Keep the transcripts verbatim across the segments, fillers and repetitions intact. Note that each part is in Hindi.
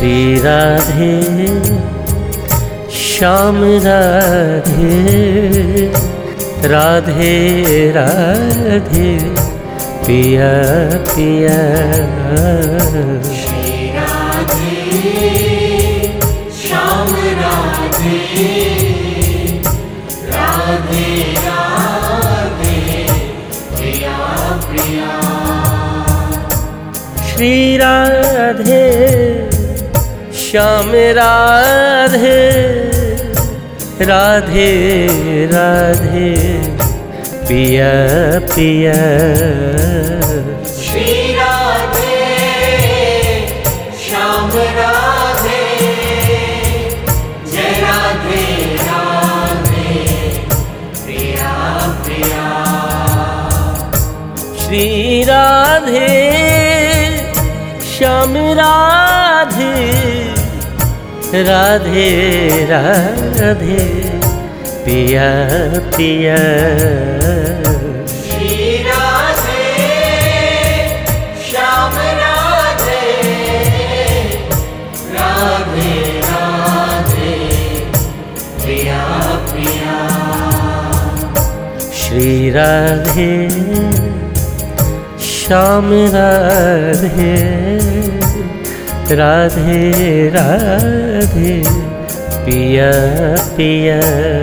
श्री राधे श्याम राधे राधे राधे पिया पिया। श्री राधे श्याम राधे राधे राधे प्रिया प्रिया। श्री राधे श्याम राधे राधे राधे पिया पिया। श्री राधे श्याम राधे जय राधे राधे प्रिया प्रिया। श्री राधे श्याम राधे राधे राधे पिया पिया। श्री राधे श्याम राधे राधे राधे प्रिया प्रिया। श्री राधे श्याम राधे राधे राधे पिया पिया।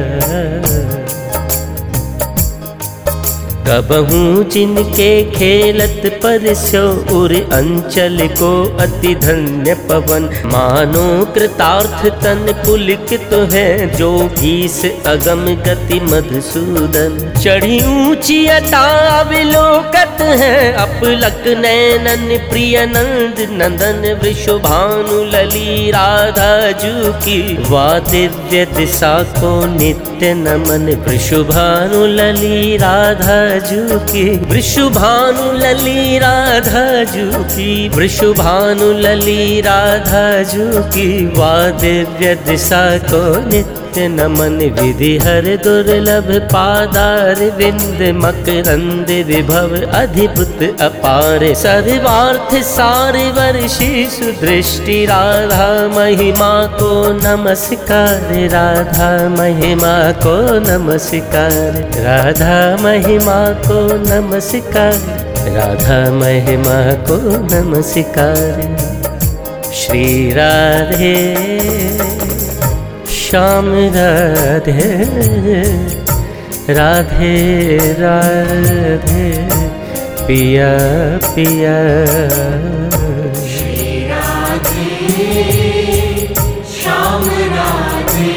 कबहू जिनके खेलत परसो उर अंचल को अति धन्य पवन। मानो कृतार्थ तन पुलकित है जो भीस अगम गति मधुसूदन। चढ़ी ऊंची अताविलोकत है अपलक नैनन प्रिय नंद नंदन। वृषभानु लली राधा जू की वा दिव्य दिशा को नित्य नमन। वृषभानु लली राधा जू की वृषभानु लली राधा जू की वृषभानु लली राधा जू की वा दिव्य दिशा को नित्य नमन। विधि हर दुर्लभ पादार विंद मकरंद विभव अधिभूत अपार। सर्वार्थ सार वर्षी सुदृष्टि राधा महिमा को नमस्कार। राधा महिमा को नमस्कार। राधा महिमा को नमस्कार। राधा महिमा को नमस्कार। श्री राधे श्याम राधे राधे राधे पिया पिया। श्री राधे श्याम राधे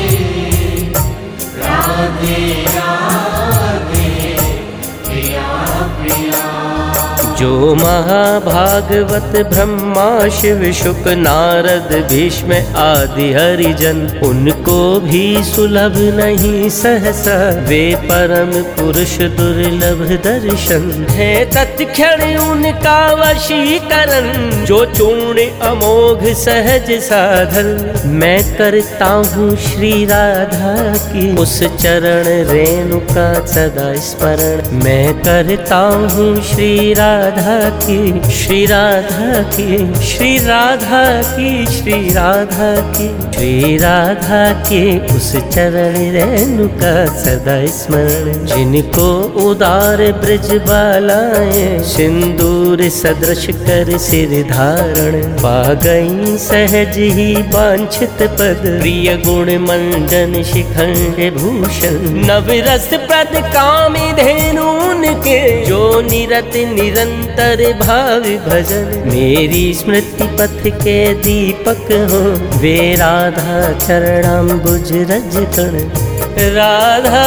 राधे राधे प्रिया प्रिया। जो महाभागवत ब्रह्मा शिव शुक नारद भीष्म आदि हरिजन उनको भी सुलभ नहीं सहसा। वे परम पुरुष दुर्लभ दर्शन है तत्क्षण उनका वशीकरण। जो चूर्ण अमोघ सहज साधन मैं करता हूँ श्री राधा की। उस चरण रेणुका सदा स्मरण मैं करता हूँ श्री राधा की। श्री राधा की श्री राधा की श्री राधा की श्री राधा की उस चरण रेणुका सदा स्मरण। जिनको उदार ब्रज बालाएं सिंदूर सदृश कर सिर धारण। पा गई सहज ही वांछित पद प्रिय गुण मंडन शिखंड भूषण। नवरस प्रद कामी धेनु उनके जो निरत निरंतर भाव भजन। मेरी स्मृति पथ के दीपक हो वे राधा चरणाम्बुज रज कण। राधा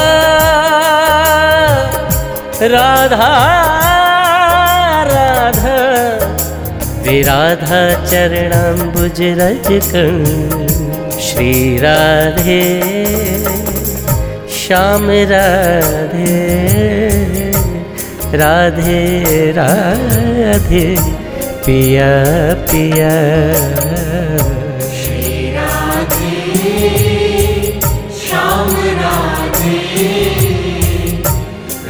राधा राधा वे राधा चरणाम्बुज रज कण। श्री राधे श्याम राधे राधे राधे पिया पिया। श्री राधे श्याम राधे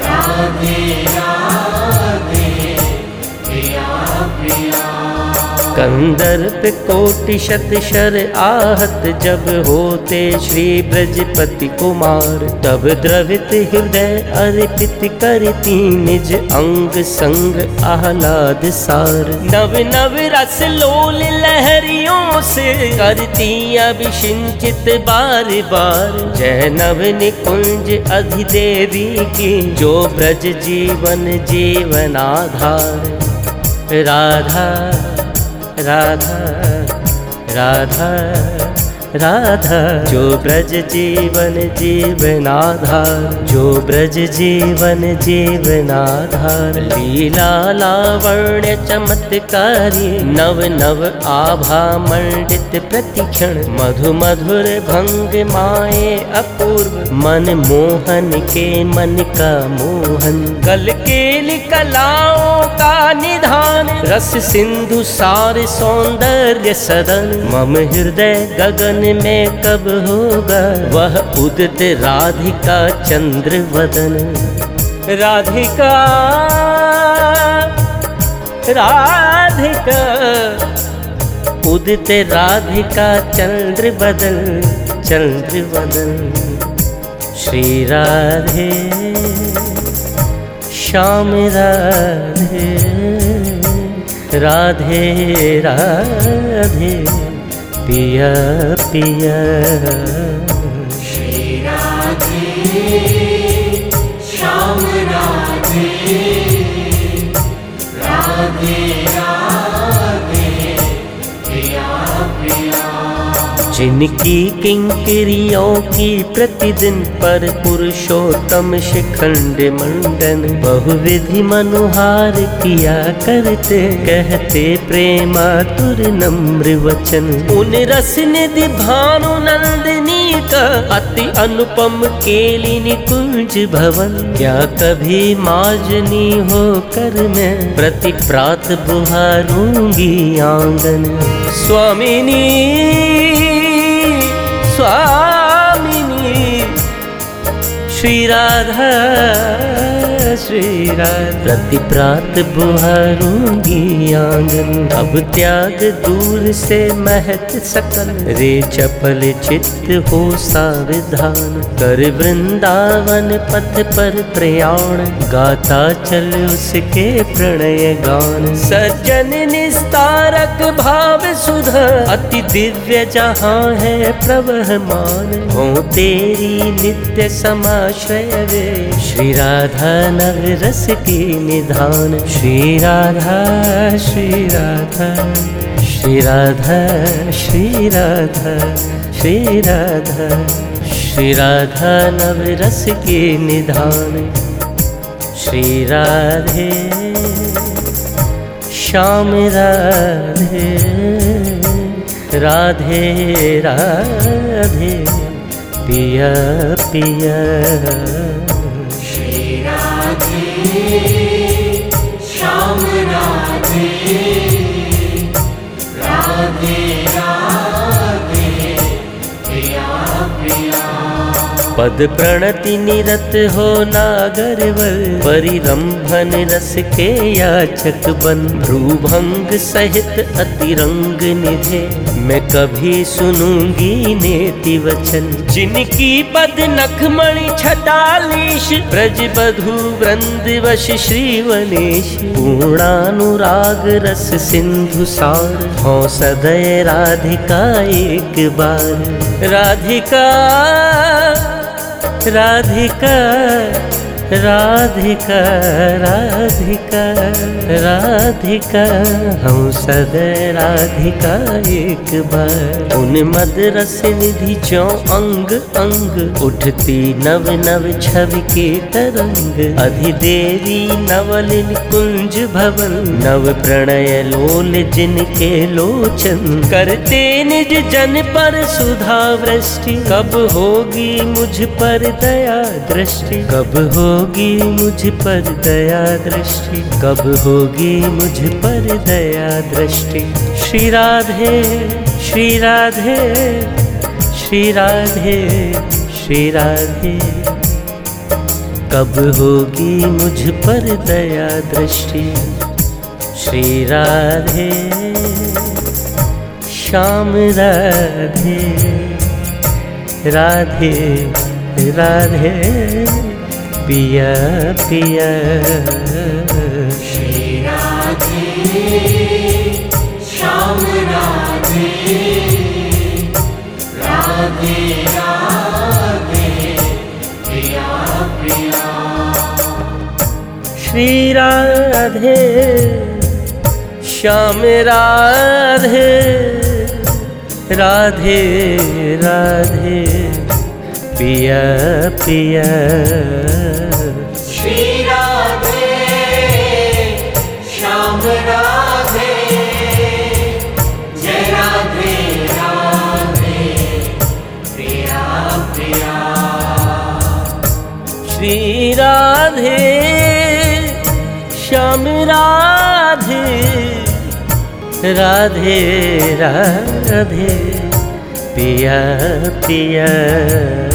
राधे राधे प्रिया प्रिया। कंदर्प कोटि शत शर आहत जब होते श्री ब्रजपति कुमार। तब द्रवित हृदय अर्पित करती निज अंग संग आह्लाद सार। नव नव रस लोल लहरियों से करती अभिषिंचित बार बार। जय नव निकुंज अधिदेवी की जो ब्रज जीवन जीवन आधार। राधा राधा राधा राधा जो ब्रज जीवन जीवन आधार। जो ब्रज जीवन जीवन आधार। लीला लावण्य चमत्कारी नव नव आभा मंडित प्रतिक्षण। मधु मधुर भंग माए अपूर्व मन मोहन के मन का मोहन। कल केल कलाओं का निधान रस सिंधु सार सौंदर्य सदन। मम हृदय गगन में कब होगा वह उदित राधिका चंद्र वदन। राधिका राधिका उदित राधिका चंद्र बदन चंद्र वदन। श्री राधे श्याम राधे राधे राधे पिया पिया। श्री राधे श्याम राधे राधे राधे प्रिया प्रिया। जिनकी किंकरियों की प्रतिदिन पर पुरुषोत्तम शिखंड मंडन। बहुविधि मनुहार किया करते कहते प्रेमातुर नम्र वचन। उन रस निधि भानु नंदिनी का अति अनुपम केली निकुंज भवन। क्या कभी माजनी होकर मैं प्रति प्रात बुहारूंगी आंगन। स्वामिनी स्वामिनी श्री राधा श्री राधा। प्रति प्रात बुहारूंगी आंगन। अब त्याग दूर से महत सकल रे चपल चित्त हो सावधान। कर वृंदावन पथ पर प्रयाण गाता चल उसके प्रणय गान। सज्जन निस्तारक भाव सुधा अति दिव्य जहाँ है प्रवहमान। हो तेरी नित्य समाश्रय वे श्री राधा नव रस की निधान। श्री राधा श्री राधा श्री राधा श्री राधा श्री राधा श्री राधा नव रस की निधान। श्री राधे श्याम राधे राधे राधे पिया पिया। श्री राधे श्याम राधे राधे राधे प्रिया प्रिया। पद प्रणति निरत हो नागरवर परिरंभन रस के याचक बन। भ्रूभंग सहित अतिरंग निधे मैं कभी सुनूंगी नेति वचन। जिनकी पद नखमणि छटालीश ब्रज बधु वृंद वश श्रीवनेश। पूर्णानुराग रस सिंधु सार हो सदय राधिका एक बार। राधिका राधिका राधिका राधिका राधिका हम सदै राधिका एक बार। उन मद रस निधि चौ अंग अंग उठती नव नव छवि के तरंग। अधिदेवी नवलिन कुंज भवन नव प्रणय लोल जिनके लोचन। करते निज जन पर सुधा वृष्टि कब होगी मुझ पर दया दृष्टि। कब होगी मुझ पर दया दृष्टि। कब होगी मुझ पर दया दृष्टि। श्री राधे श्री राधे श्री राधे श्री राधे कब होगी मुझ पर दया दृष्टि। श्री राधे। श्याम राधे राधे राधे पिया पिया। श्री राधे श्याम राधे राधे राधे प्रिया प्रिया। श्री राधे श्याम राधे राधे राधे पिया पिया। श्री राधे श्याम राधे जय राधे राधे प्रिया प्रिया। श्री राधे श्याम राधे राधे राधे पिया पिया।